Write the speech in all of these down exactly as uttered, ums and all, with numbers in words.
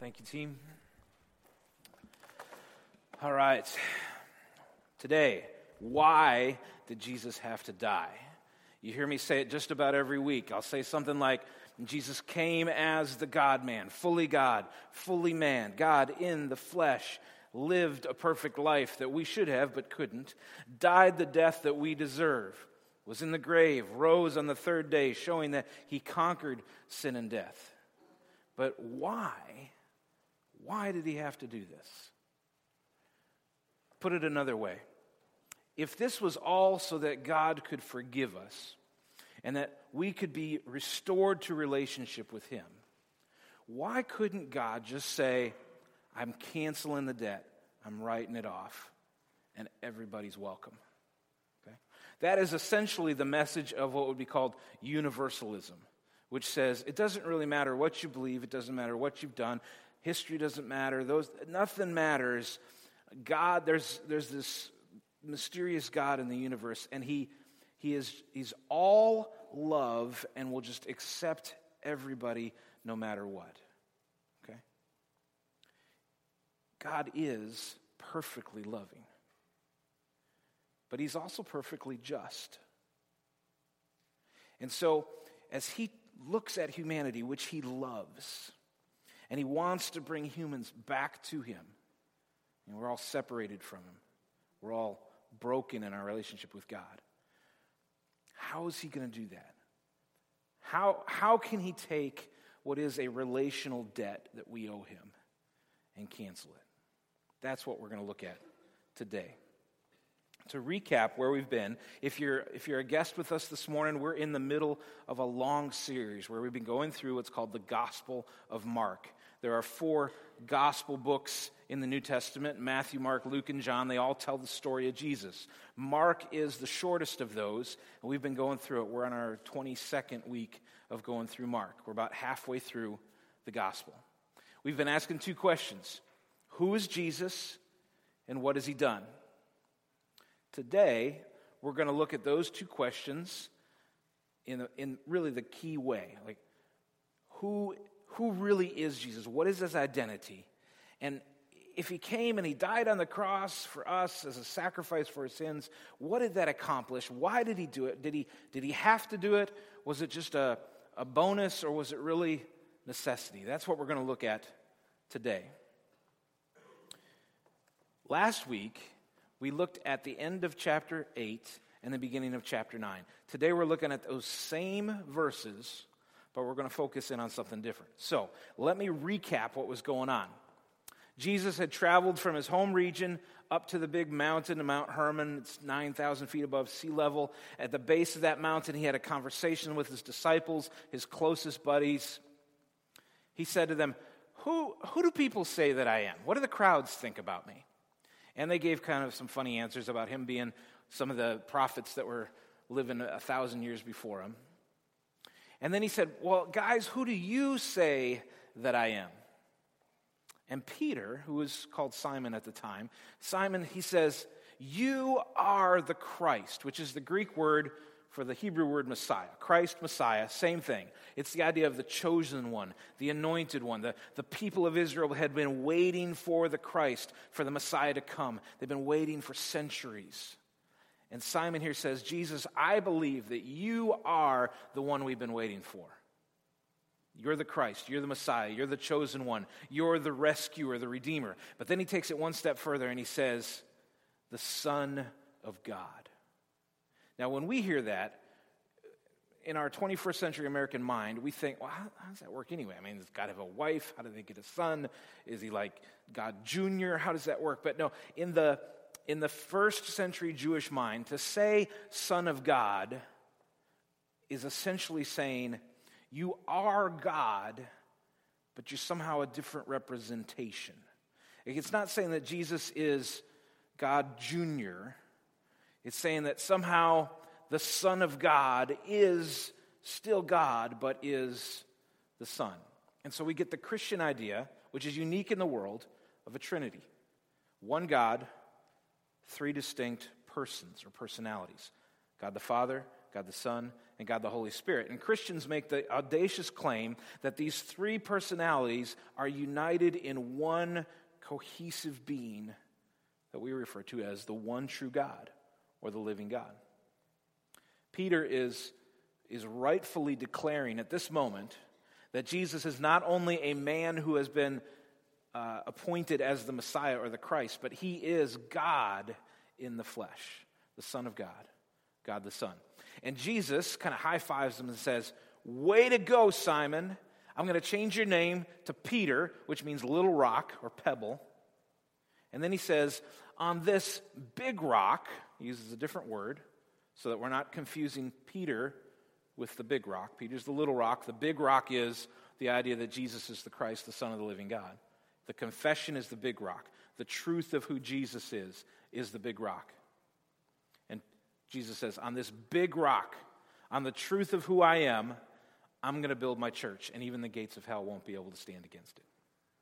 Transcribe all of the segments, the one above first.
Thank you, team. All right. Today, why did Jesus have to die? You hear me say it just about every week. I'll say something like, Jesus came as the God-man, fully God, fully man, God in the flesh, lived a perfect life that we should have but couldn't, died the death that we deserve, was in the grave, rose on the third day, showing that he conquered sin and death. But why? Why did he have to do this? Put it another way. If this was all so that God could forgive us and that we could be restored to relationship with him, why couldn't God just say, I'm canceling the debt, I'm writing it off, and everybody's welcome? Okay? That is essentially the message of what would be called universalism, which says it doesn't really matter what you believe, it doesn't matter what you've done, history doesn't matter, those nothing matters. God, there's there's this mysterious God in the universe, and he he is he's all love and will just accept everybody no matter what. Okay? God is perfectly loving, but he's also perfectly just. And so as he looks at humanity, which he loves, and he wants to bring humans back to him, and we're all separated from him, we're all broken in our relationship with God. How is he going to do that? How, how can he take what is a relational debt that we owe him and cancel it? That's what we're going to look at today. To recap where we've been, if you're if you're a guest with us this morning, we're in the middle of a long series where we've been going through what's called the Gospel of Mark. There are four gospel books in the New Testament: Matthew, Mark, Luke, and John. They all tell the story of Jesus. Mark is the shortest of those, and we've been going through it. We're on our twenty-second week of going through Mark. We're about halfway through the gospel. We've been asking two questions. Who is Jesus, and what has he done? Today, we're going to look at those two questions in a, in really the key way. Like, who who really is Jesus? What is his identity? And if he came and he died on the cross for us as a sacrifice for our sins, what did that accomplish? Why did he do it? Did he did he have to do it? Was it just a, a bonus, or was it really necessity? That's what we're going to look at today. Last week, we looked at the end of chapter eight and the beginning of chapter nine. Today we're looking at those same verses, but we're going to focus in on something different. So let me recap what was going on. Jesus had traveled from his home region up to the big mountain, Mount Hermon. It's nine thousand feet above sea level. At the base of that mountain, he had a conversation with his disciples, his closest buddies. He said to them, Who, who do people say that I am? What do the crowds think about me? And they gave kind of some funny answers about him being some of the prophets that were living a thousand years before him. And then he said, well, guys, who do you say that I am? And Peter, who was called Simon at the time, Simon, he says, you are the Christ, which is the Greek word for the Hebrew word Messiah. Christ, Messiah, same thing. It's the idea of the chosen one, the anointed one. The, the people of Israel had been waiting for the Christ, for the Messiah to come. They've been waiting for centuries. And Simon here says, Jesus, I believe that you are the one we've been waiting for. You're the Christ, you're the Messiah, you're the chosen one, you're the rescuer, the redeemer. But then he takes it one step further and he says, the Son of God. Now, when we hear that, in our twenty-first century American mind, we think, well, how, how does that work anyway? I mean, does God have a wife? How do they get a son? Is he like God Junior? How does that work? But no, in the in the first century Jewish mind, to say Son of God is essentially saying, you are God, but you're somehow a different representation. It's not saying that Jesus is God Junior It's saying that somehow the Son of God is still God, but is the Son. And so we get the Christian idea, which is unique in the world, of a Trinity. One God, three distinct persons or personalities. God the Father, God the Son, and God the Holy Spirit. And Christians make the audacious claim that these three personalities are united in one cohesive being that we refer to as the one true God, or the living God. Peter is, is rightfully declaring at this moment that Jesus is not only a man who has been uh, appointed as the Messiah or the Christ, but he is God in the flesh, the Son of God, God the Son. And Jesus kind of high-fives him and says, "Way to go, Simon. I'm going to change your name to Peter," which means little rock or pebble. And then he says, "On this big rock," he uses a different word so that we're not confusing Peter with the big rock. Peter's the little rock. The big rock is the idea that Jesus is the Christ, the Son of the living God. The confession is the big rock. The truth of who Jesus is, is the big rock. And Jesus says, on this big rock, on the truth of who I am, I'm going to build my church, and even the gates of hell won't be able to stand against it.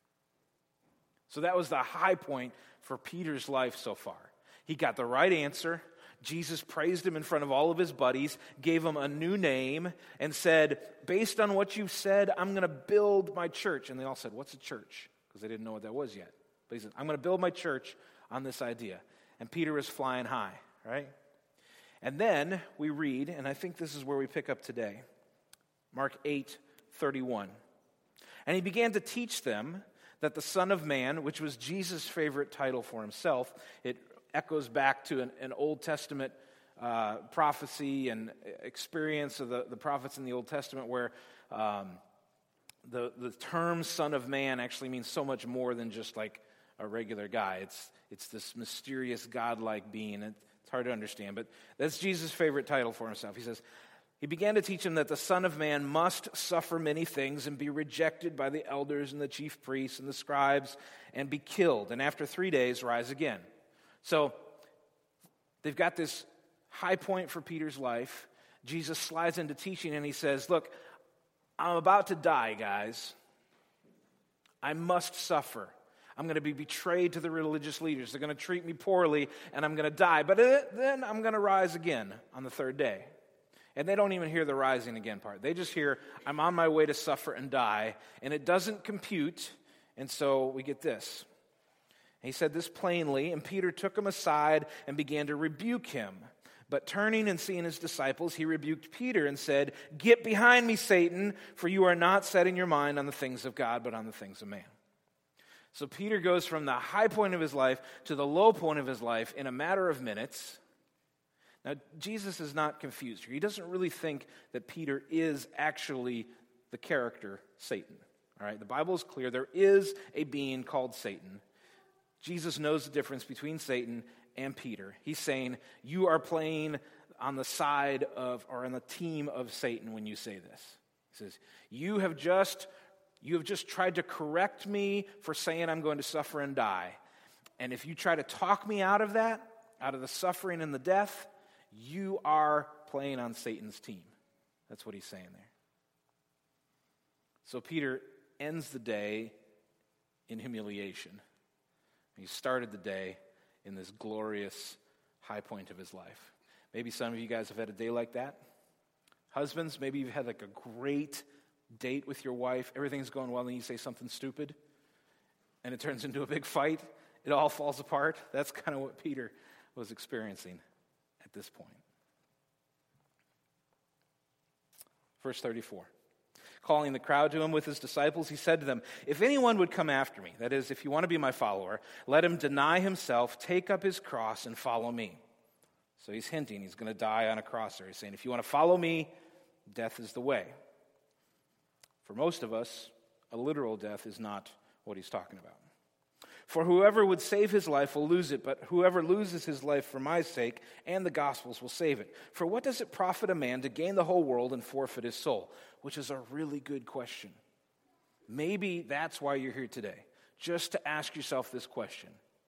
So that was the high point for Peter's life so far. He got the right answer. Jesus praised him in front of all of his buddies, gave him a new name, and said, based on what you've said, I'm going to build my church. And they all said, what's a church? Because they didn't know what that was yet. But he said, I'm going to build my church on this idea. And Peter was flying high, right? And then we read, and I think this is where we pick up today, Mark eight thirty-one. And he began to teach them that the Son of Man, which was Jesus' favorite title for himself, it echoes back to an, an Old Testament uh, prophecy and experience of the, the prophets in the Old Testament where um, the, the term Son of Man actually means so much more than just like a regular guy. It's, it's this mysterious godlike being. It's hard to understand, but that's Jesus' favorite title for himself. He says, he began to teach him that the Son of Man must suffer many things and be rejected by the elders and the chief priests and the scribes and be killed, and after three days rise again. So they've got this high point for Peter's life. Jesus slides into teaching and he says, look, I'm about to die, guys. I must suffer. I'm going to be betrayed to the religious leaders. They're going to treat me poorly and I'm going to die. But then I'm going to rise again on the third day. And they don't even hear the rising again part. They just hear, I'm on my way to suffer and die. And it doesn't compute. And so we get this. He said this plainly, and Peter took him aside and began to rebuke him. But turning and seeing his disciples, he rebuked Peter and said, "Get behind me, Satan, for you are not setting your mind on the things of God, but on the things of man." So Peter goes from the high point of his life to the low point of his life in a matter of minutes. Now, Jesus is not confused here. He doesn't really think that Peter is actually the character Satan. All right, the Bible is clear. There is a being called Satan. Jesus knows the difference between Satan and Peter. He's saying, you are playing on the side of, or on the team of Satan when you say this. He says, you have just, you have just tried to correct me for saying I'm going to suffer and die. And if you try to talk me out of that, out of the suffering and the death, you are playing on Satan's team. That's what he's saying there. So Peter ends the day in humiliation. He started the day in this glorious high point of his life. Maybe some of you guys have had a day like that. Husbands, maybe you've had like a great date with your wife. Everything's going well, and you say something stupid, and it turns into a big fight. It all falls apart. That's kind of what Peter was experiencing at this point. Verse thirty-four. Calling the crowd to him with his disciples, he said to them, if anyone would come after me, that is, if you want to be my follower, let him deny himself, take up his cross, and follow me. So he's hinting he's going to die on a cross there. He's saying, if you want to follow me, death is the way. For most of us, a literal death is not what he's talking about. For whoever would save his life will lose it, but whoever loses his life for my sake and the gospel's will save it. For what does it profit a man to gain the whole world and forfeit his soul? Which is a really good question. Maybe that's why you're here today, just to ask yourself this question.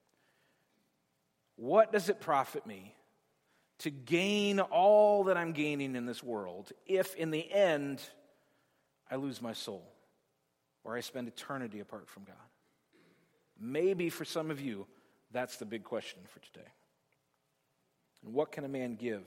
What does it profit me to gain all that I'm gaining in this world if in the end I lose my soul or I spend eternity apart from God? Maybe for some of you, that's the big question for today. And what can a man give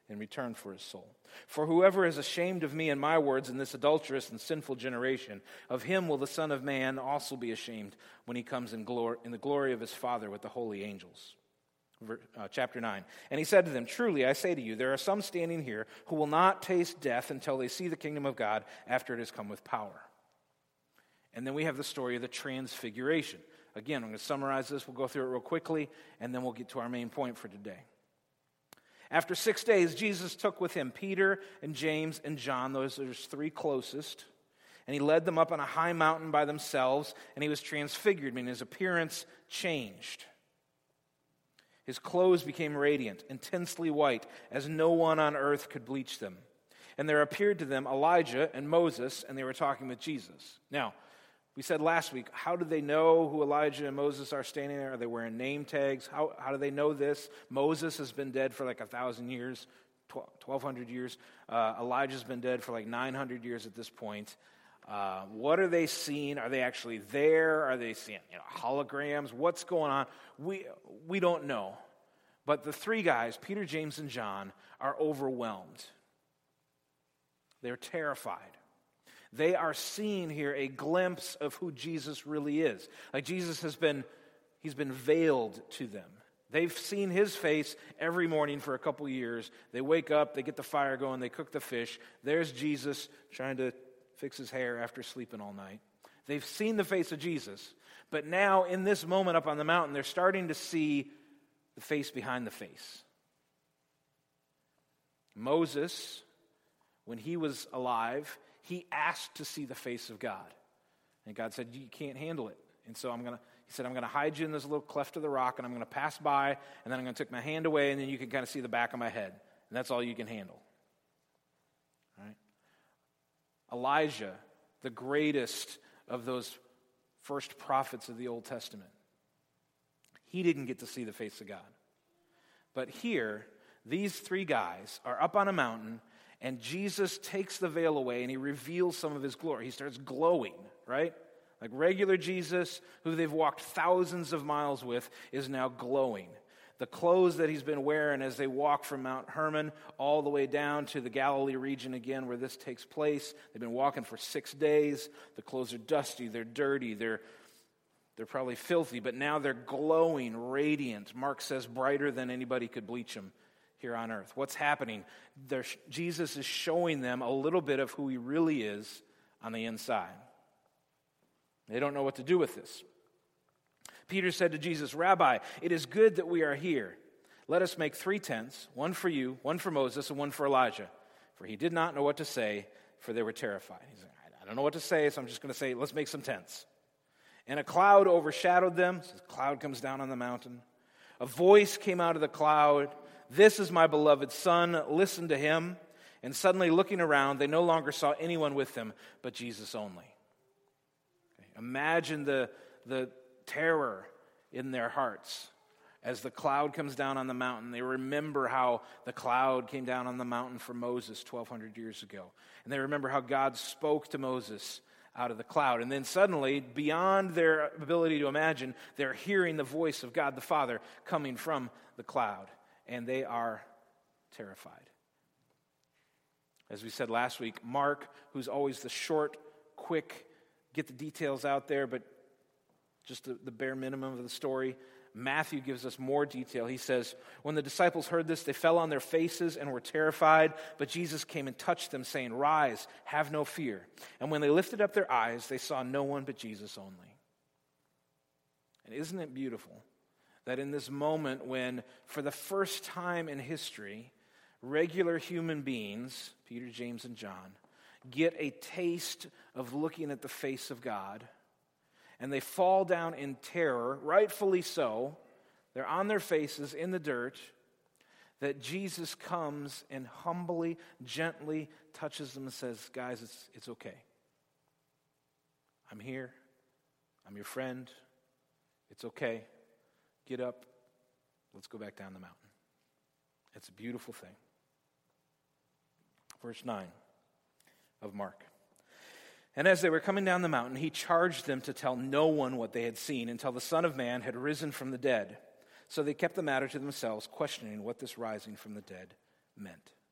in return for his soul. For whoever is ashamed of me and my words in this adulterous and sinful generation, of him will the Son of Man also be ashamed when he comes in glory, in the glory of his Father with the holy angels. Uh, chapter nine. And he said to them, truly, I say to you, there are some standing here who will not taste death until they see the kingdom of God after it has come with power. And then we have the story of the transfiguration. Again, I'm going to summarize this. We'll go through it real quickly, and then we'll get to our main point for today. After six days, Jesus took with him Peter and James and John, those are his three closest, and he led them up on a high mountain by themselves, and he was transfigured, meaning his appearance changed. His clothes became radiant, intensely white, as no one on earth could bleach them. And there appeared to them Elijah and Moses, and they were talking with Jesus. Now, we said last week, how do they know who Elijah and Moses are standing there? Are they wearing name tags? How, how do they know this? Moses has been dead for like a thousand years, twelve hundred years. Uh, Elijah's been dead for like nine hundred years at this point. Uh, what are they seeing? Are they actually there? Are they seeing you know, holograms? What's going on? We, we don't know. But the three guys, Peter, James, and John, are overwhelmed. They're terrified. They are seeing here a glimpse of who Jesus really is. Like Jesus has been, he's been veiled to them. They've seen his face every morning for a couple years. They wake up, they get the fire going, they cook the fish. There's Jesus trying to fix his hair after sleeping all night. They've seen the face of Jesus. But now, in this moment up on the mountain, they're starting to see the face behind the face. Moses, when he was alive, he asked to see the face of God. And God said, you can't handle it. And so I'm going to, he said, I'm going to hide you in this little cleft of the rock, and I'm going to pass by, and then I'm going to take my hand away, and then you can kind of see the back of my head. And that's all you can handle. All right? Elijah, the greatest of those first prophets of the Old Testament, he didn't get to see the face of God. But here, these three guys are up on a mountain, and Jesus takes the veil away, and he reveals some of his glory. He starts glowing, right? Like regular Jesus, who they've walked thousands of miles with, is now glowing. The clothes that he's been wearing as they walk from Mount Hermon all the way down to the Galilee region again where this takes place. They've been walking for six days. The clothes are dusty, they're dirty, they're, they're probably filthy, but now they're glowing, radiant. Mark says brighter than anybody could bleach them here on earth. What's happening? They're, Jesus is showing them a little bit of who he really is on the inside. They don't know what to do with this. Peter said to Jesus, Rabbi, it is good that we are here. Let us make three tents, one for you, one for Moses, and one for Elijah. For he did not know what to say, for they were terrified. He's like, I don't know what to say, so I'm just going to say, let's make some tents. And a cloud overshadowed them. So the cloud comes down on the mountain. A voice came out of the cloud. This is my beloved son. Listen to him. And suddenly looking around, they no longer saw anyone with them, but Jesus only. Okay. Imagine the, the terror in their hearts as the cloud comes down on the mountain. They remember how the cloud came down on the mountain for Moses twelve hundred years ago. And they remember how God spoke to Moses out of the cloud. And then suddenly, beyond their ability to imagine, they're hearing the voice of God the Father coming from the cloud. And they are terrified. As we said last week, Mark, who's always the short, quick, get the details out there, but just the, the bare minimum of the story, Matthew gives us more detail. He says, when the disciples heard this, they fell on their faces and were terrified, but Jesus came and touched them, saying, Rise, have no fear. And when they lifted up their eyes, they saw no one but Jesus only. And isn't it beautiful that in this moment when, for the first time in history, regular human beings, Peter, James, and John, get a taste of looking at the face of God, and they fall down in terror, rightfully so. They're on their faces in the dirt, that Jesus comes and humbly, gently touches them and says, guys, it's, it's okay. I'm here. I'm your friend. It's okay. Get up. Let's go back down the mountain. It's a beautiful thing. Verse nine of Mark. And as they were coming down the mountain, he charged them to tell no one what they had seen until the Son of Man had risen from the dead. So they kept the matter to themselves, questioning what this rising from the dead meant.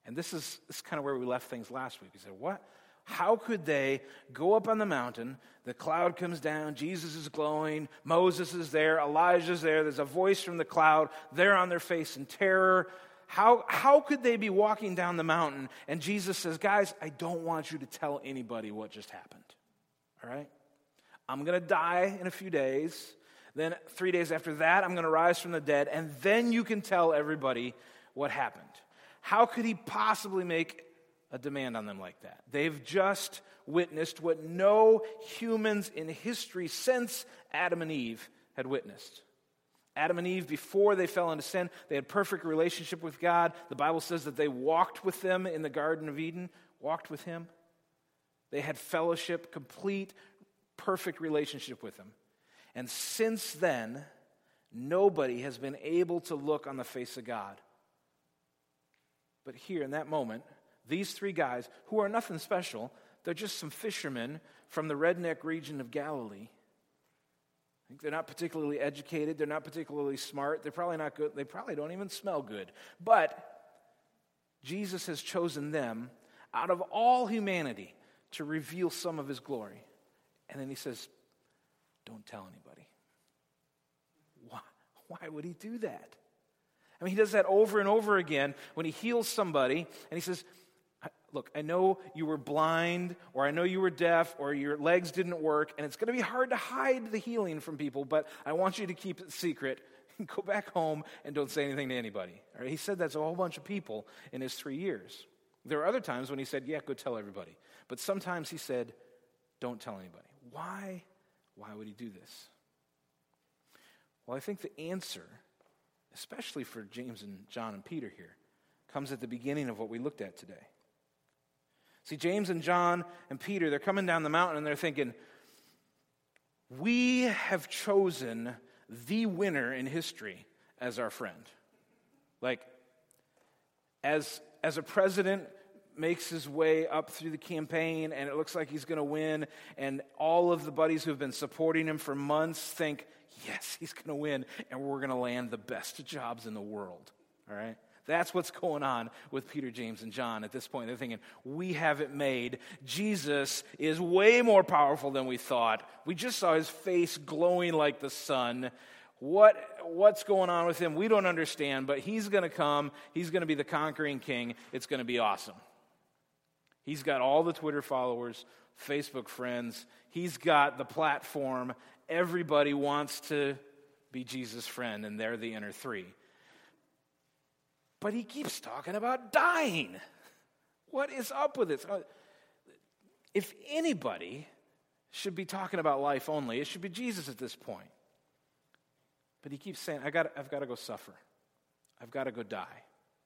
And this is, this is kind of where we left things last week. We said, what? How could they go up on the mountain, the cloud comes down, Jesus is glowing, Moses is there, Elijah's there, there's a voice from the cloud, they're on their face in terror. How, how could they be walking down the mountain and Jesus says, guys, I don't want you to tell anybody what just happened, all right? I'm going to die in a few days. Then three days after that, I'm going to rise from the dead, and then you can tell everybody what happened. How could he possibly make a demand on them like that? They've just witnessed what no humans in history since Adam and Eve had witnessed. Adam and Eve, before they fell into sin, they had perfect relationship with God. The Bible says that they walked with them in the Garden of Eden, walked with him. They had fellowship, complete, perfect relationship with him. And since then, nobody has been able to look on the face of God. But here in that moment, these three guys, who are nothing special, they're just some fishermen from the redneck region of Galilee. They're not particularly educated. They're not particularly smart. They're probably not good. They probably don't even smell good. But Jesus has chosen them out of all humanity to reveal some of his glory. And then he says, don't tell anybody. Why, why would he do that? I mean, he does that over and over again when he heals somebody and he says, look, I know you were blind, or I know you were deaf, or your legs didn't work, and it's going to be hard to hide the healing from people, but I want you to keep it secret. Go back home and don't say anything to anybody. All right? He said that to a whole bunch of people in his three years. There were other times when he said, yeah, go tell everybody. But sometimes he said, don't tell anybody. Why? Why would he do this? Well, I think the answer, especially for James and John and Peter here, comes at the beginning of what we looked at today. See, James and John and Peter, they're coming down the mountain and they're thinking, we have chosen the winner in history as our friend. Like, as, as a president makes his way up through the campaign and it looks like he's going to win, and all of the buddies who have been supporting him for months think, yes, he's going to win, and we're going to land the best jobs in the world, all right? That's what's going on with Peter, James, and John at this point. They're thinking, we have it made. Jesus is way more powerful than we thought. We just saw his face glowing like the sun. What, what's going on with him? We don't understand, but he's going to come. He's going to be the conquering king. It's going to be awesome. He's got all the Twitter followers, Facebook friends. He's got the platform. Everybody wants to be Jesus' friend, and they're the inner three. But he keeps talking about dying. What is up with this? If anybody should be talking about life only, it should be Jesus at this point. But he keeps saying, I got, I've got to go suffer. I've got to go die.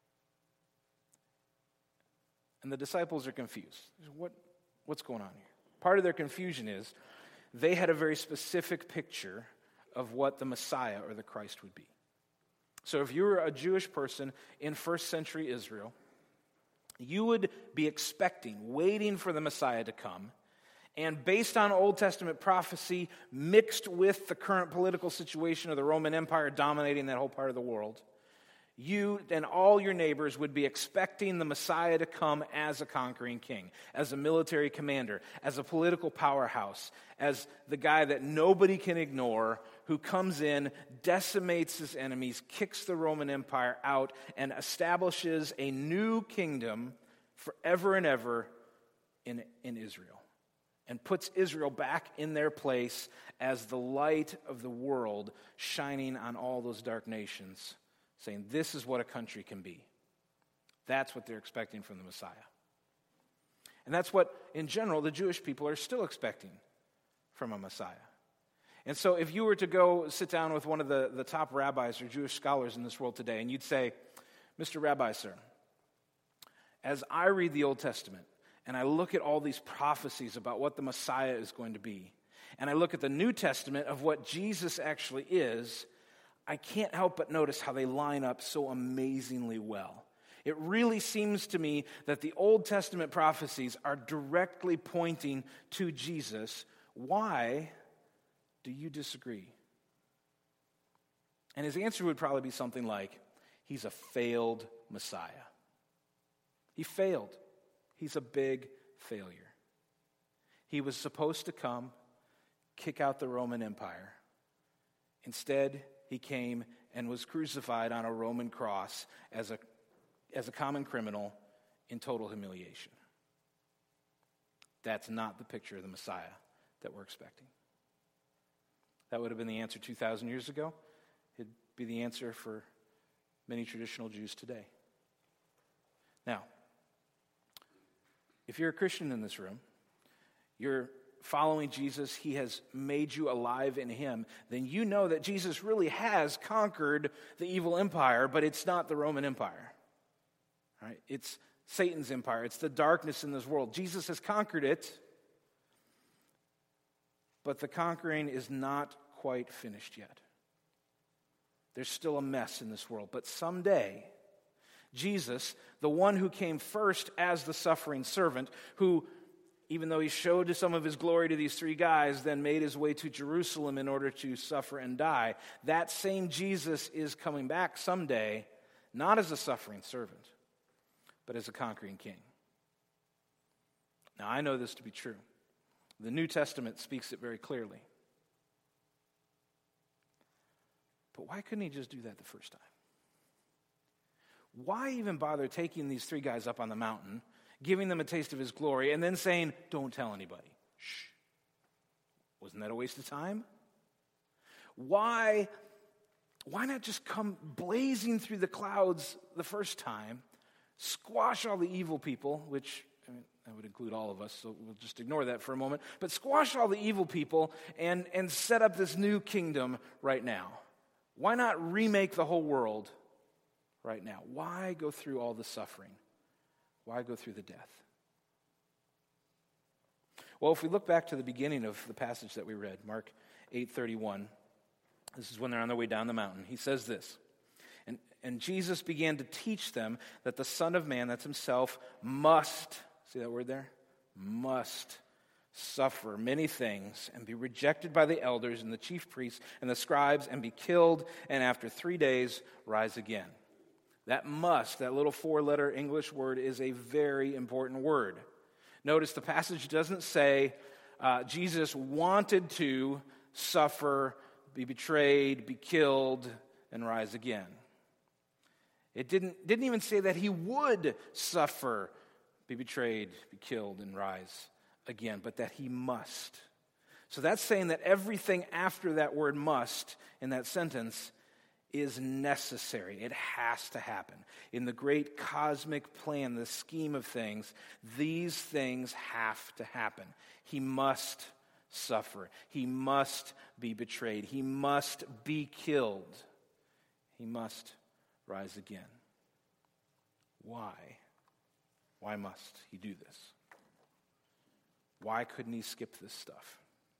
And the disciples are confused. What, what's going on here? Part of their confusion is they had a very specific picture of what the Messiah or the Christ would be. So if you were a Jewish person in first century Israel, you would be expecting, waiting for the Messiah to come, and based on Old Testament prophecy mixed with the current political situation of the Roman Empire dominating that whole part of the world, you and all your neighbors would be expecting the Messiah to come as a conquering king, as a military commander, as a political powerhouse, as the guy that nobody can ignore, who comes in, decimates his enemies, kicks the Roman Empire out, and establishes a new kingdom forever and ever in, in Israel, and puts Israel back in their place as the light of the world shining on all those dark nations, saying this is what a country can be. That's what they're expecting from the Messiah. And that's what, in general, the Jewish people are still expecting from a Messiah. And so if you were to go sit down with one of the, the top rabbis or Jewish scholars in this world today, and you'd say, Mister Rabbi, sir, as I read the Old Testament, and I look at all these prophecies about what the Messiah is going to be, and I look at the New Testament of what Jesus actually is, I can't help but notice how they line up so amazingly well. It really seems to me that the Old Testament prophecies are directly pointing to Jesus. Why do you disagree? And his answer would probably be something like, he's a failed Messiah. He failed. He's a big failure. He was supposed to come, kick out the Roman Empire. Instead, he came and was crucified on a Roman cross as a, as a common criminal in total humiliation. That's not the picture of the Messiah that we're expecting. That would have been the answer two thousand years ago. It'd be the answer for many traditional Jews today. Now, if you're a Christian in this room, you're following Jesus, he has made you alive in him, then you know that Jesus really has conquered the evil empire, but it's not the Roman Empire. All right? It's Satan's empire. It's the darkness in this world. Jesus has conquered it, but the conquering is not quite finished yet. There's still a mess in this world. But someday, Jesus, the one who came first as the suffering servant, who, even though he showed some of his glory to these three guys, then made his way to Jerusalem in order to suffer and die, that same Jesus is coming back someday, not as a suffering servant, but as a conquering king. Now, I know this to be true. The New Testament speaks it very clearly. But why couldn't he just do that the first time? Why even bother taking these three guys up on the mountain, giving them a taste of his glory, and then saying, don't tell anybody? Shh. Wasn't that a waste of time? Why, why not just come blazing through the clouds the first time, squash all the evil people, which I mean, that would include all of us, so we'll just ignore that for a moment, but squash all the evil people and, and set up this new kingdom right now? Why not remake the whole world right now? Why go through all the suffering? Why go through the death? Well, if we look back to the beginning of the passage that we read, Mark eight thirty-one, this is when they're on their way down the mountain. He says this, and, and Jesus began to teach them that the Son of Man, that's himself, must, see that word there? Must suffer many things and be rejected by the elders and the chief priests and the scribes and be killed and after three days rise again. That must, that little four-letter English word, is a very important word. Notice the passage doesn't say uh, Jesus wanted to suffer, be betrayed, be killed, and rise again. It didn't, didn't even say that he would suffer, be betrayed, be killed, and rise again, but that he must. So that's saying that everything after that word must in that sentence is necessary. It has to happen. In the great cosmic plan, the scheme of things, these things have to happen. He must suffer. He must be betrayed. He must be killed. He must rise again. Why? Why must he do this? Why couldn't he skip this stuff?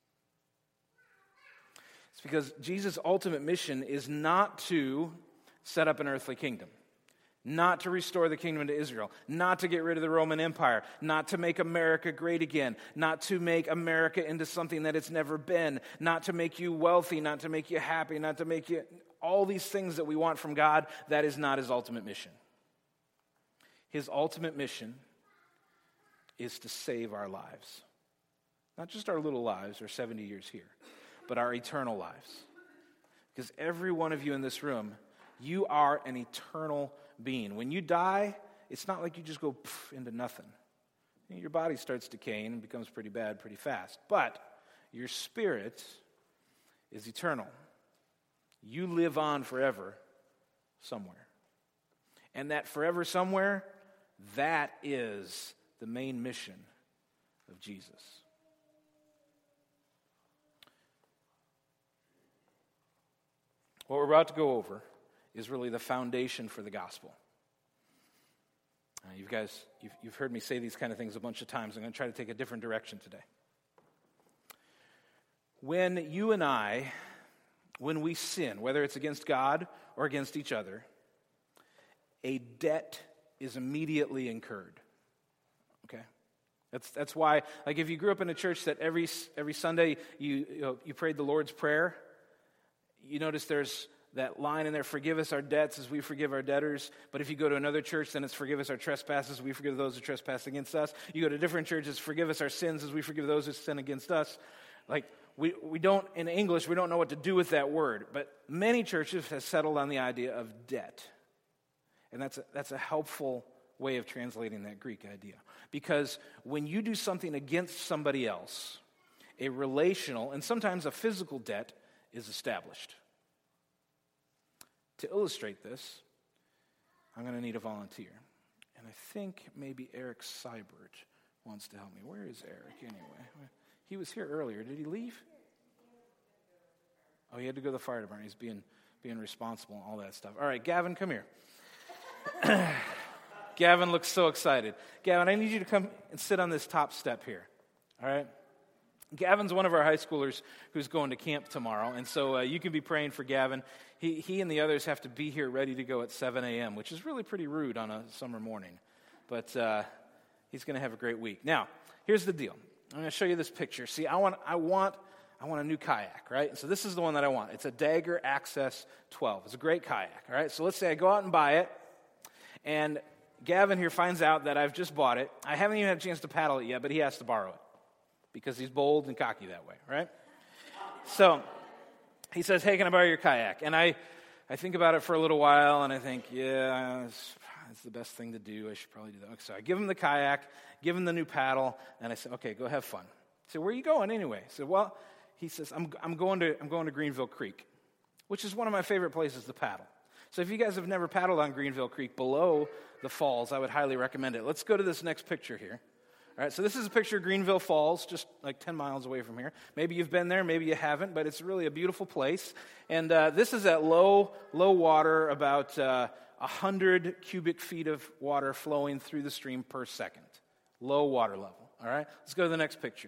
It's because Jesus' ultimate mission is not to set up an earthly kingdom, not to restore the kingdom to Israel, not to get rid of the Roman Empire, not to make America great again, not to make America into something that it's never been, not to make you wealthy, not to make you happy, not to make you all these things that we want from God. That is not his ultimate mission. His ultimate mission is to save our lives. Not just our little lives or seventy years here, but our eternal lives. Because every one of you in this room, you are an eternal being. When you die, it's not like you just go poof, into nothing. Your body starts decaying and becomes pretty bad pretty fast. But your spirit is eternal. You live on forever somewhere. And that forever somewhere, that is the main mission of Jesus. What we're about to go over is really the foundation for the gospel. Uh, you guys, you've, you've heard me say these kind of things a bunch of times. I'm going to try to take a different direction today. When you and I, when we sin, whether it's against God or against each other, a debt is immediately incurred. Okay? That's that's why, like if you grew up in a church that every every Sunday you you, know, you prayed the Lord's Prayer, you notice there's that line in there, forgive us our debts as we forgive our debtors. But if you go to another church, then it's forgive us our trespasses, we forgive those who trespass against us. You go to different churches, forgive us our sins as we forgive those who sin against us. Like, we, we don't, in English, we don't know what to do with that word. But many churches have settled on the idea of debt. And that's a, that's a helpful way of translating that Greek idea. Because when you do something against somebody else, a relational and sometimes a physical debt is established. To illustrate this, I'm going to need a volunteer. And I think maybe Eric Seibert wants to help me. Where is Eric anyway? He was here earlier. Did he leave? Oh, he had to go to the fire department. He's being, being responsible and all that stuff. All right, Gavin, come here. Gavin looks so excited. Gavin, I need you to come and sit on this top step here. All right? Gavin's one of our high schoolers who's going to camp tomorrow, and so uh, you can be praying for Gavin. He he and the others have to be here ready to go at seven a.m., which is really pretty rude on a summer morning. But uh, he's going to have a great week. Now, here's the deal. I'm going to show you this picture. See, I want I want I want a new kayak, right? So this is the one that I want. It's a Dagger Access twelve. It's a great kayak, all right? So let's say I go out and buy it, and Gavin here finds out that I've just bought it. I haven't even had a chance to paddle it yet, but he has to borrow it because he's bold and cocky that way, right? So he says, hey, can I borrow your kayak? And I, I think about it for a little while, and I think, yeah, it's, it's the best thing to do. I should probably do that. So I give him the kayak, give him the new paddle, and I say, okay, go have fun. I say, where are you going anyway? I said, well, he says, I'm, I'm going to I'm going to Greenville Creek, which is one of my favorite places to paddle. So if you guys have never paddled on Greenville Creek below the falls, I would highly recommend it. Let's go to this next picture here. All right, so this is a picture of Greenville Falls, just like ten miles away from here. Maybe you've been there, maybe you haven't, but it's really a beautiful place. And uh, this is at low low water, about uh, one hundred cubic feet of water flowing through the stream per second. Low water level, all right? Let's go to the next picture.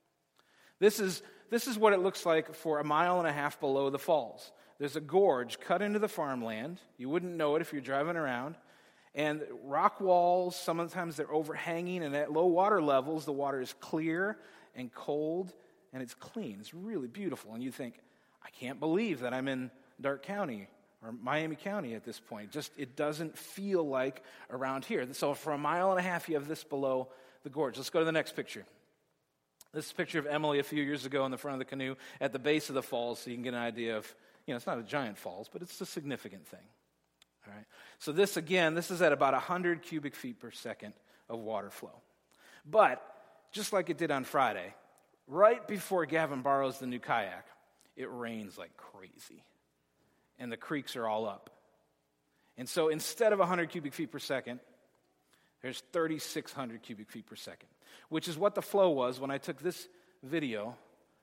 This is, this is what it looks like for a mile and a half below the falls. There's a gorge cut into the farmland. You wouldn't know it if you're driving around. And rock walls, sometimes they're overhanging, and at low water levels, the water is clear and cold, and it's clean. It's really beautiful. And you think, I can't believe that I'm in Darke County or Miami County at this point. Just, it doesn't feel like around here. So for a mile and a half, you have this below the gorge. Let's go to the next picture. This is a picture of Emily a few years ago in the front of the canoe at the base of the falls, so you can get an idea of, you know, it's not a giant falls, but it's a significant thing. All right. So this, again, this is at about one hundred cubic feet per second of water flow. But, just like it did on Friday, right before Gavin borrows the new kayak, it rains like crazy. And the creeks are all up. And so instead of one hundred cubic feet per second, there's thirty-six hundred cubic feet per second, which is what the flow was when I took this video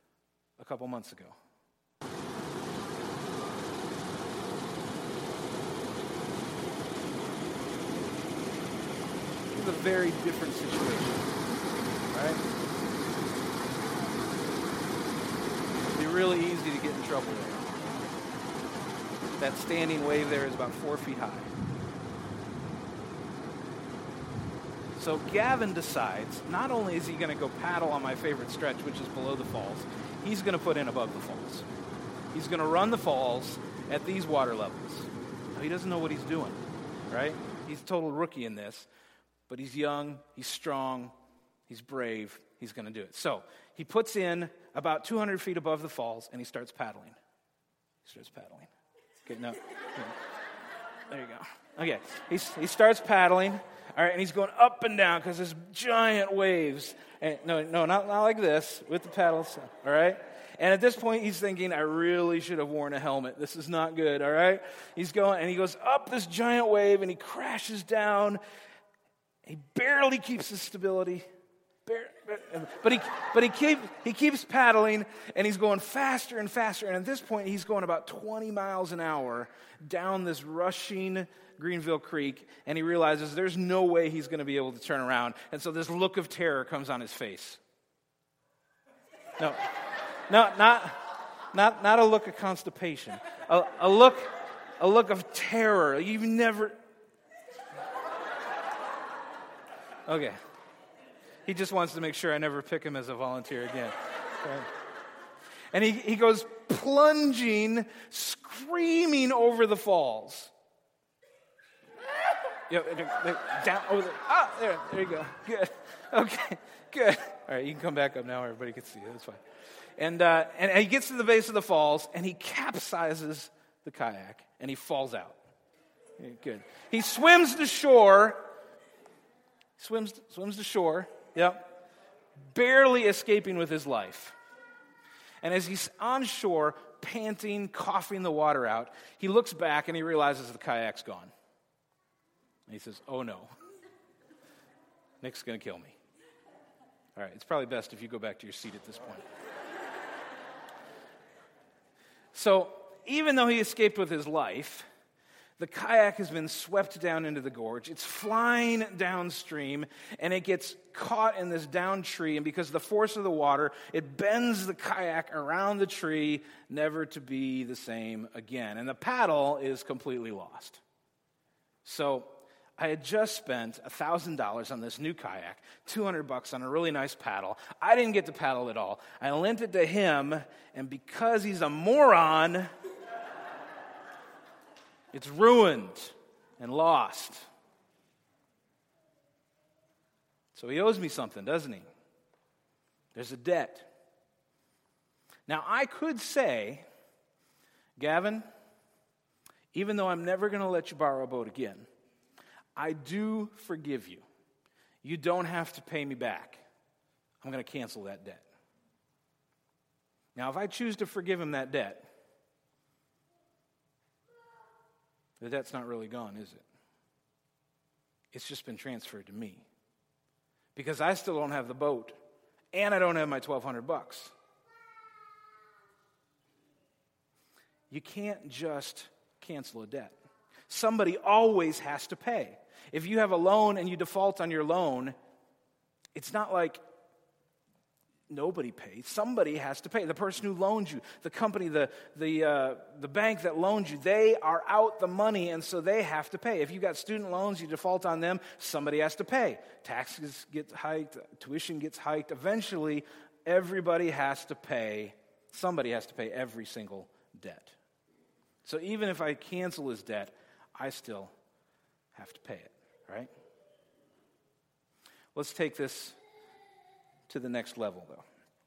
a couple months ago. A very different situation, right? It'd be really easy to get in trouble there. That standing wave there is about four feet high. So Gavin decides, not only is he going to go paddle on my favorite stretch, which is below the falls, he's going to put in above the falls. He's going to run the falls at these water levels. Now, he doesn't know what he's doing, right? He's a total rookie in this. But he's young, he's strong, he's brave, he's going to do it. So he puts in about two hundred feet above the falls, and he starts paddling. He starts paddling. Okay, no. There you go. Okay, he, he starts paddling, all right, and he's going up and down because there's giant waves. And no, no, not, not like this, with the paddles, all right? And at this point, he's thinking, I really should have worn a helmet. This is not good, all right? He's going, and he goes up this giant wave, and he crashes down. He barely keeps his stability, but he but he keep he keeps paddling, and he's going faster and faster. And at this point, he's going about twenty miles an hour down this rushing Greenville Creek, and he realizes there's no way he's going to be able to turn around. And so this look of terror comes on his face. No, no, not not not a look of constipation. A, a look a look of terror. You've never. Okay. He just wants to make sure I never pick him as a volunteer again. Okay. And he, he goes plunging, screaming over the falls. Yeah, down over the, ah, there, there you go. Good. Okay, good. All right, you can come back up now. Everybody can see it. That's fine. And, uh, and he gets to the base of the falls, and he capsizes the kayak, and he falls out. Okay, good. He swims to shore. Swims, swims to shore. Yep. Barely escaping with his life. And as he's on shore, panting, coughing the water out, he looks back and he realizes the kayak's gone. And he says, oh no. Nick's going to kill me. All right, it's probably best if you go back to your seat at this point. So, even though he escaped with his life, the kayak has been swept down into the gorge. It's flying downstream, and it gets caught in this down tree, and because of the force of the water, it bends the kayak around the tree, never to be the same again. And the paddle is completely lost. So, I had just spent one thousand dollars on this new kayak, two hundred bucks on a really nice paddle. I didn't get to paddle at all. I lent it to him, and because he's a moron, it's ruined and lost. So he owes me something, doesn't he? There's a debt. Now, I could say, Gavin, even though I'm never going to let you borrow a boat again, I do forgive you. You don't have to pay me back. I'm going to cancel that debt. Now, if I choose to forgive him that debt, the debt's not really gone, is it? It's just been transferred to me. Because I still don't have the boat, and I don't have my twelve hundred bucks. You can't just cancel a debt. Somebody always has to pay. If you have a loan and you default on your loan, it's not like nobody pays. Somebody has to pay. The person who loaned you, the company, the the uh, the bank that loaned you, they are out the money, and so they have to pay. If you got student loans, you default on them, somebody has to pay. Taxes get hiked, tuition gets hiked. Eventually, everybody has to pay. Somebody has to pay every single debt. So even if I cancel his debt, I still have to pay it, right? Let's take this to the next level, though.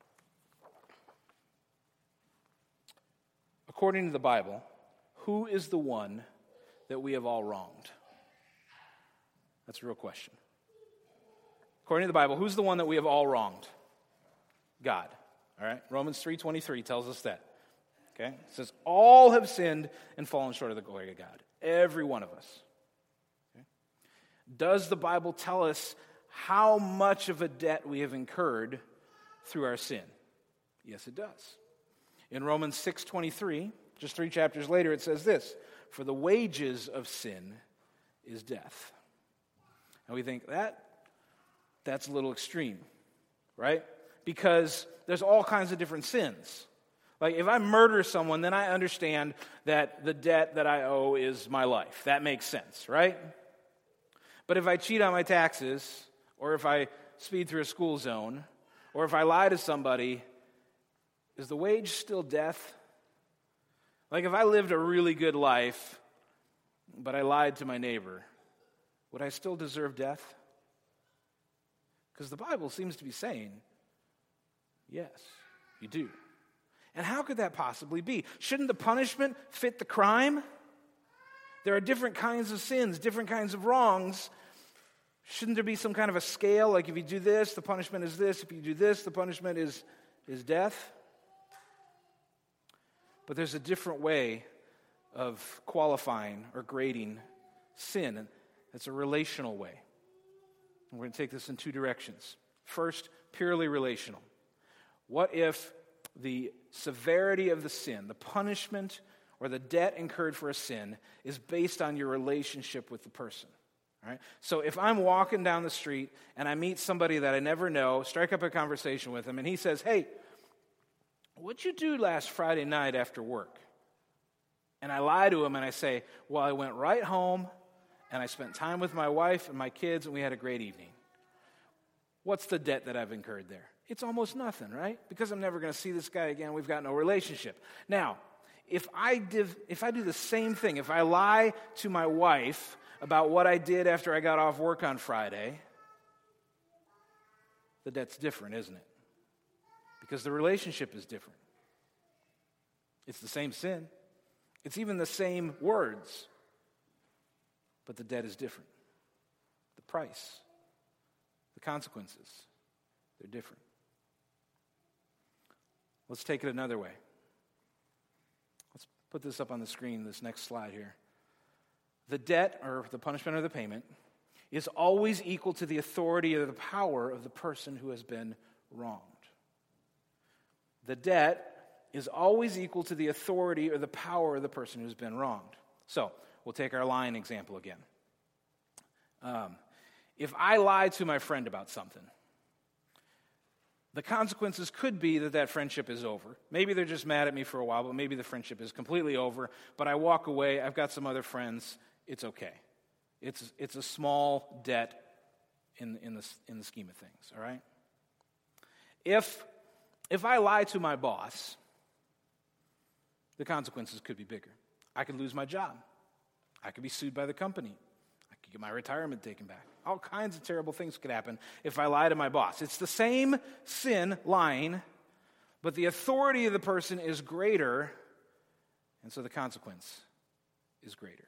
According to the Bible, who is the one that we have all wronged? That's a real question. According to the Bible, who's the one that we have all wronged? God. All right? Romans three twenty-three tells us that. Okay? It says, all have sinned and fallen short of the glory of God. Every one of us. Okay? Does the Bible tell us how much of a debt we have incurred through our sin? Yes, it does. In Romans six twenty-three, just three chapters later, it says this, for the wages of sin is death. And we think that that's a little extreme, right? Because there's all kinds of different sins. Like if I murder someone, then I understand that the debt that I owe is my life. That makes sense, right? But if I cheat on my taxes, or if I speed through a school zone, or if I lie to somebody, is the wage still death? Like if I lived a really good life, but I lied to my neighbor, would I still deserve death? Because the Bible seems to be saying, yes, you do. And how could that possibly be? Shouldn't the punishment fit the crime? There are different kinds of sins, different kinds of wrongs. Shouldn't there be some kind of a scale? Like if you do this, the punishment is this. If you do this, the punishment is, is death. But there's a different way of qualifying or grading sin. And it's a relational way. And we're going to take this in two directions. First, purely relational. What if the severity of the sin, the punishment or the debt incurred for a sin, is based on your relationship with the person? All right? So if I'm walking down the street and I meet somebody that I never know, strike up a conversation with him, and he says, hey, what'd you do last Friday night after work? And I lie to him and I say, well, I went right home and I spent time with my wife and my kids and we had a great evening. What's the debt that I've incurred there? It's almost nothing, right? Because I'm never going to see this guy again. We've got no relationship. Now, if I div, if I do the same thing, if I lie to my wife about what I did after I got off work on Friday, the debt's different, isn't it? Because the relationship is different. It's the same sin. It's even the same words. But the debt is different. The price, the consequences, they're different. Let's take it another way. Let's put this up on the screen, this next slide here. The debt, or the punishment or the payment, is always equal to the authority or the power of the person who has been wronged. The debt is always equal to the authority or the power of the person who's been wronged. So, we'll take our lying example again. Um, if I lie to my friend about something, the consequences could be that that friendship is over. Maybe they're just mad at me for a while, but maybe the friendship is completely over. But I walk away, I've got some other friends, it's okay. It's it's a small debt in in the in the scheme of things. All right. If if I lie to my boss, the consequences could be bigger. I could lose my job. I could be sued by the company. I could get my retirement taken back. All kinds of terrible things could happen if I lie to my boss. It's the same sin, lying, but the authority of the person is greater, and so the consequence is greater.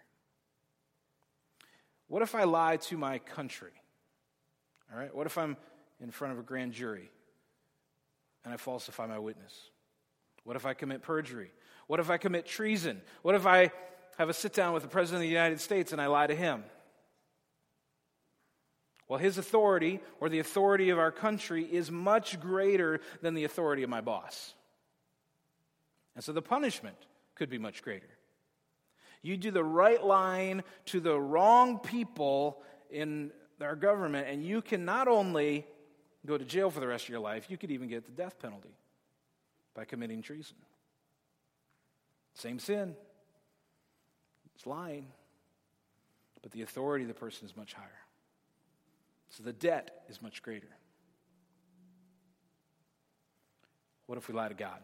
What if I lie to my country? All right, what if I'm in front of a grand jury and I falsify my witness? What if I commit perjury? What if I commit treason? What if I have a sit down with the President of the United States and I lie to him? Well, his authority, or the authority of our country, is much greater than the authority of my boss. And so the punishment could be much greater. You do the right lying to the wrong people in our government, and you can not only go to jail for the rest of your life, you could even get the death penalty by committing treason. Same sin. It's lying. But the authority of the person is much higher. So the debt is much greater. What if we lie to God?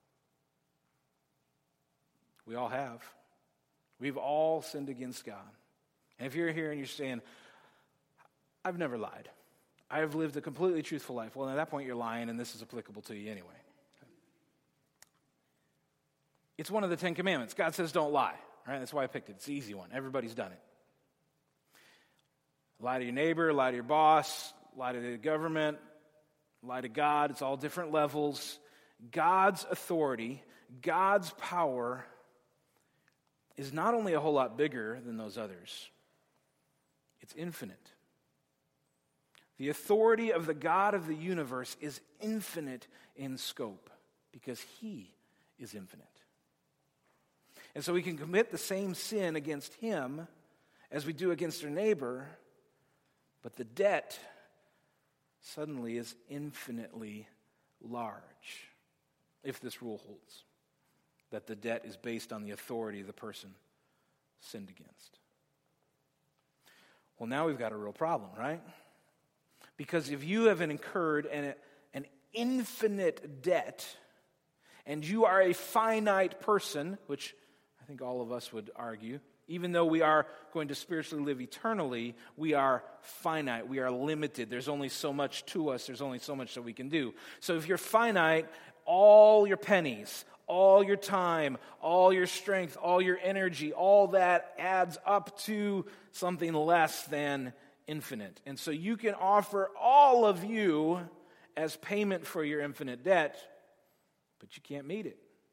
We all have. We've all sinned against God. And if you're here and you're saying, I've never lied. I have lived a completely truthful life. Well, at that point, you're lying, and this is applicable to you anyway. It's one of the Ten Commandments. God says don't lie. Right? That's why I picked it. It's the easy one. Everybody's done it. Lie to your neighbor, lie to your boss, lie to the government, lie to God. It's all different levels. God's authority, God's power is not only a whole lot bigger than those others, it's infinite. The authority of the God of the universe is infinite in scope because he is infinite. And so we can commit the same sin against him as we do against our neighbor, but the debt suddenly is infinitely large if this rule holds, that the debt is based on the authority of the person sinned against. Well, now we've got a real problem, right? Because if you have incurred an, an infinite debt, and you are a finite person, which I think all of us would argue, even though we are going to spiritually live eternally, we are finite, we are limited. There's only so much to us, there's only so much that we can do. So if you're finite, all your pennies, all your time, all your strength, all your energy, all that adds up to something less than infinite. And so you can offer all of you as payment for your infinite debt, but you can't meet it.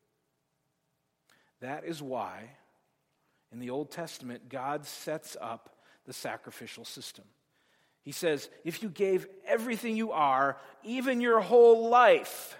That is why in the Old Testament, God sets up the sacrificial system. He says, if you gave everything you are, even your whole life,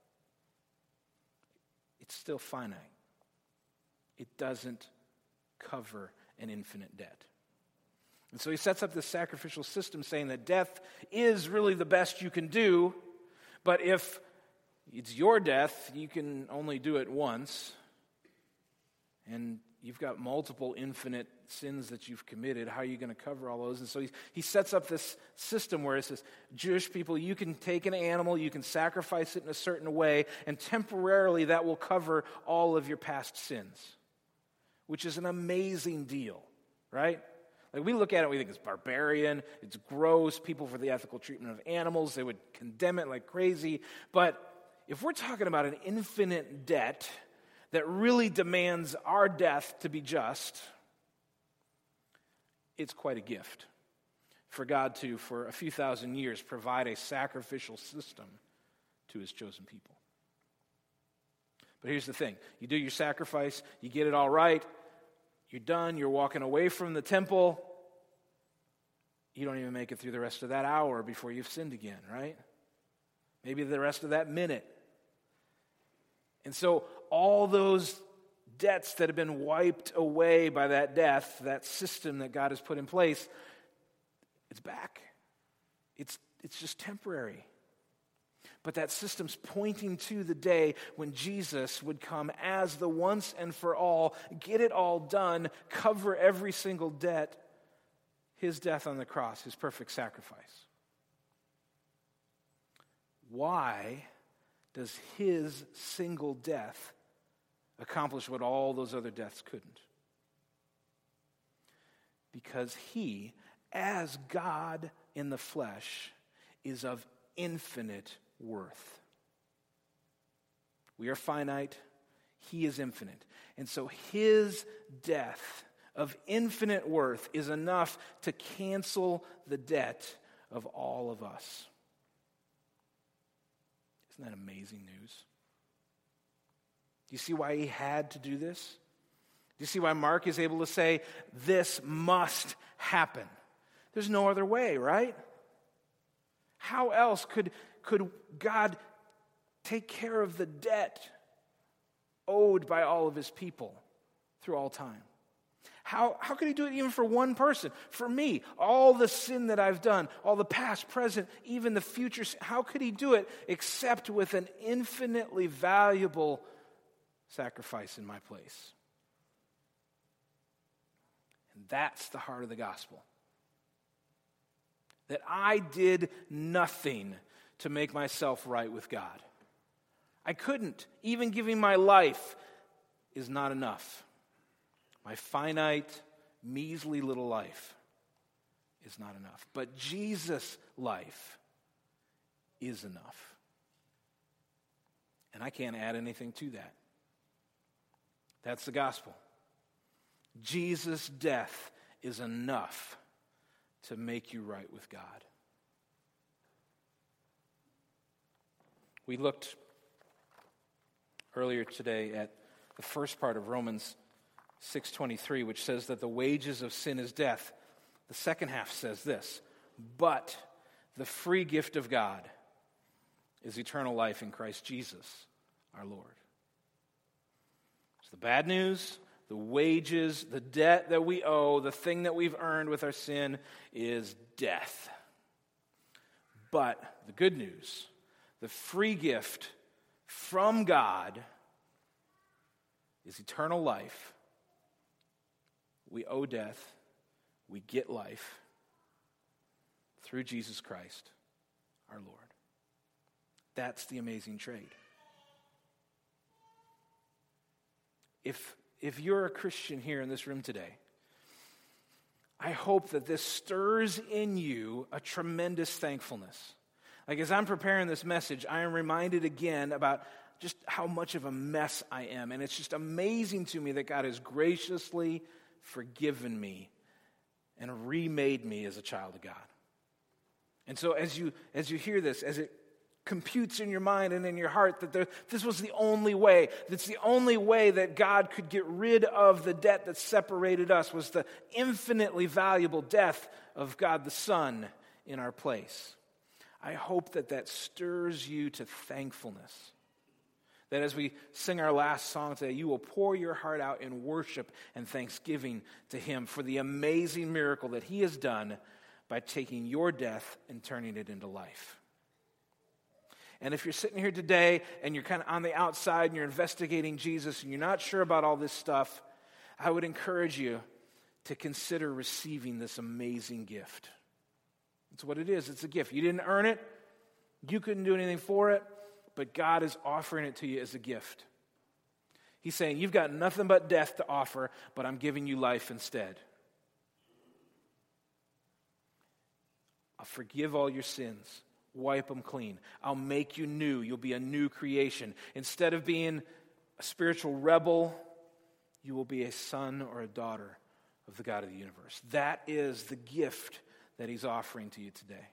it's still finite. It doesn't cover an infinite debt. And so he sets up this sacrificial system saying that death is really the best you can do, but if it's your death, you can only do it once. And you've got multiple infinite sins that you've committed. How are you going to cover all those? And so he, he sets up this system where it says, Jewish people, you can take an animal, you can sacrifice it in a certain way, and temporarily that will cover all of your past sins, which is an amazing deal, right? Like, we look at it, we think it's barbarian, it's gross, people for the ethical treatment of animals, they would condemn it like crazy. But if we're talking about an infinite debt that really demands our death to be just, it's quite a gift for God to, for a few thousand years, provide a sacrificial system to his chosen people. But here's the thing. You do your sacrifice, you get it all right, you're done, you're walking away from the temple. You don't even make it through the rest of that hour before you've sinned again, right? Maybe the rest of that minute. And so all those debts that have been wiped away by that death, that system that God has put in place, it's back. It's, it's just temporary. But that system's pointing to the day when Jesus would come as the once and for all, get it all done, cover every single debt, his death on the cross, his perfect sacrifice. Why does his single death accomplish what all those other deaths couldn't? Because he, as God in the flesh, is of infinite worth. We are finite, he is infinite. And so his death of infinite worth is enough to cancel the debt of all of us. Isn't that amazing news? Do you see why he had to do this? Do you see why Mark is able to say, this must happen? There's no other way, right? How else could, could God take care of the debt owed by all of his people through all time? How, how could he do it even for one person? For me, all the sin that I've done, all the past, present, even the future, how could he do it except with an infinitely valuable sacrifice in my place? And that's the heart of the gospel. That I did nothing to make myself right with God. I couldn't. Even giving my life is not enough. My finite, measly little life is not enough. But Jesus' life is enough. And I can't add anything to that. That's the gospel. Jesus' death is enough to make you right with God. We looked earlier today at the first part of Romans six twenty-three, which says that the wages of sin is death. The second half says this, but the free gift of God is eternal life in Christ Jesus, our Lord. So the bad news, the wages, the debt that we owe, the thing that we've earned with our sin is death. But the good news, the free gift from God is eternal life. We owe death. We get life through Jesus Christ, our Lord. That's the amazing trade. If, if you're a Christian here in this room today, I hope that this stirs in you a tremendous thankfulness. Like, as I'm preparing this message, I am reminded again about just how much of a mess I am. And it's just amazing to me that God has graciously forgiven me and remade me as a child of God. And so as you as you hear this, as it computes in your mind and in your heart that there, this was the only way, that's the only way that God could get rid of the debt that separated us, was the infinitely valuable death of God the Son in our place. I hope that that stirs you to thankfulness. That as we sing our last song today, you will pour your heart out in worship and thanksgiving to him for the amazing miracle that he has done by taking your death and turning it into life. And if you're sitting here today and you're kind of on the outside and you're investigating Jesus and you're not sure about all this stuff, I would encourage you to consider receiving this amazing gift. It's what it is. It's a gift. You didn't earn it. You couldn't do anything for it, but God is offering it to you as a gift. He's saying, you've got nothing but death to offer, but I'm giving you life instead. I'll forgive all your sins. Wipe them clean. I'll make you new. You'll be a new creation. Instead of being a spiritual rebel, you will be a son or a daughter of the God of the universe. That is the gift that he's offering to you today.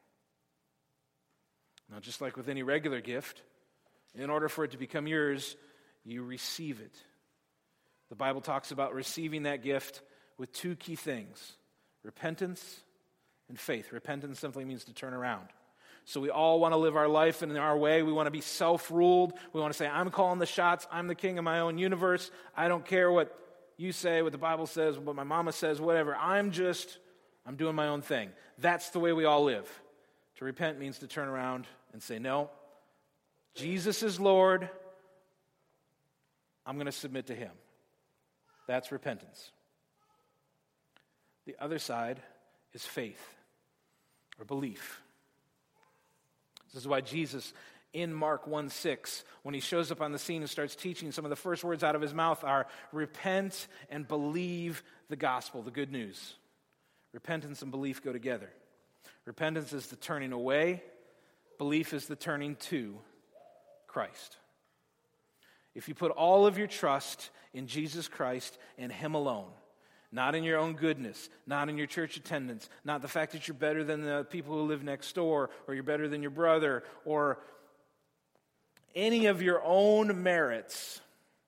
Now, just like with any regular gift, in order for it to become yours, you receive it. The Bible talks about receiving that gift with two key things: repentance and faith. Repentance simply means to turn around. So we all want to live our life in our way. We want to be self-ruled. We want to say, I'm calling the shots. I'm the king of my own universe. I don't care what you say, what the Bible says, what my mama says, whatever. I'm just, I'm doing my own thing. That's the way we all live. To repent means to turn around and say, no, Jesus is Lord. I'm going to submit to him. That's repentance. The other side is faith or belief. This is why Jesus, in Mark one six, when he shows up on the scene and starts teaching, some of the first words out of his mouth are, repent and believe the gospel, the good news. Repentance and belief go together. Repentance is the turning away. Belief is the turning to Christ. If you put all of your trust in Jesus Christ and him alone, not in your own goodness, not in your church attendance, not the fact that you're better than the people who live next door, or you're better than your brother, or any of your own merits.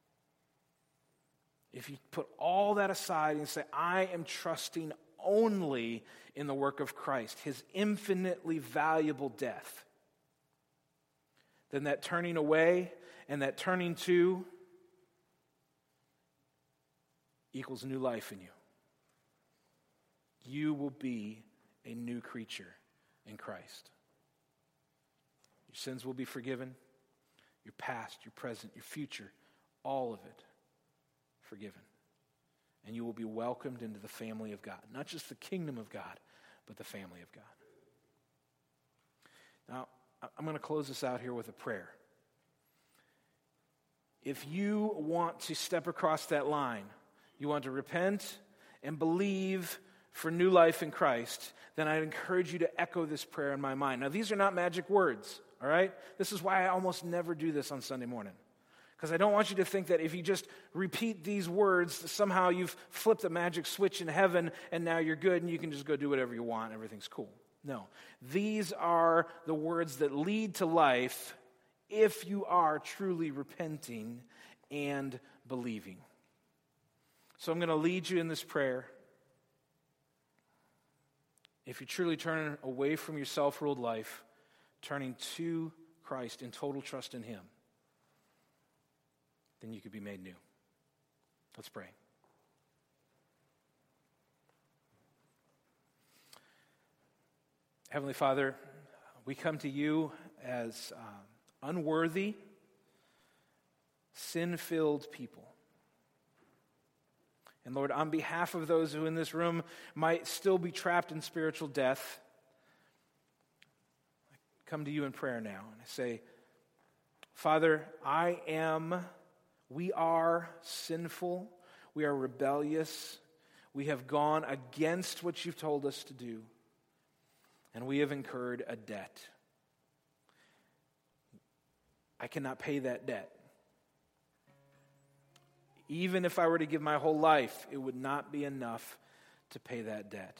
If you put all that aside and say, I am trusting only in the work of Christ, his infinitely valuable death, then that turning away and that turning to equals new life in you. You will be a new creature in Christ. Your sins will be forgiven. Your past, your present, your future, all of it forgiven. And you will be welcomed into the family of God. Not just the kingdom of God, but the family of God. Now, I'm going to close this out here with a prayer. If you want to step across that line, you want to repent and believe for new life in Christ, then I'd encourage you to echo this prayer in my mind. Now, these are not magic words, all right? This is why I almost never do this on Sunday morning. Because I don't want you to think that if you just repeat these words, somehow you've flipped a magic switch in heaven and now you're good and you can just go do whatever you want, everything's cool. No. These are the words that lead to life if you are truly repenting and believing. So I'm going to lead you in this prayer. If you truly turn away from your self-ruled life, turning to Christ in total trust in him, then you could be made new. Let's pray. Heavenly Father, we come to you as uh, unworthy, sin-filled people. And Lord, on behalf of those who in this room might still be trapped in spiritual death, I come to you in prayer now and I say, Father, I am, we are sinful, we are rebellious, we have gone against what you've told us to do, and we have incurred a debt. I cannot pay that debt. Even if I were to give my whole life, it would not be enough to pay that debt.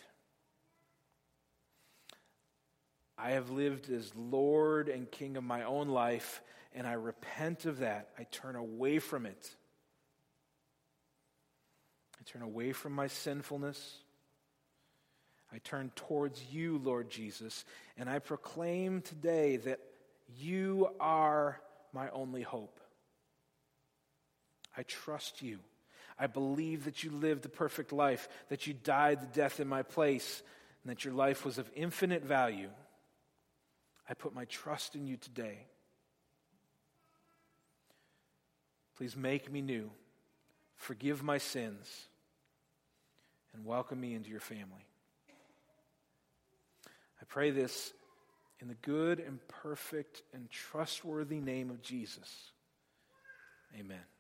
I have lived as Lord and King of my own life, and I repent of that. I turn away from it. I turn away from my sinfulness. I turn towards you, Lord Jesus, and I proclaim today that you are my only hope. I trust you. I believe that you lived a perfect life, that you died the death in my place, and that your life was of infinite value. I put my trust in you today. Please make me new. Forgive my sins. and welcome me into your family. I pray this in the good and perfect and trustworthy name of Jesus. Amen.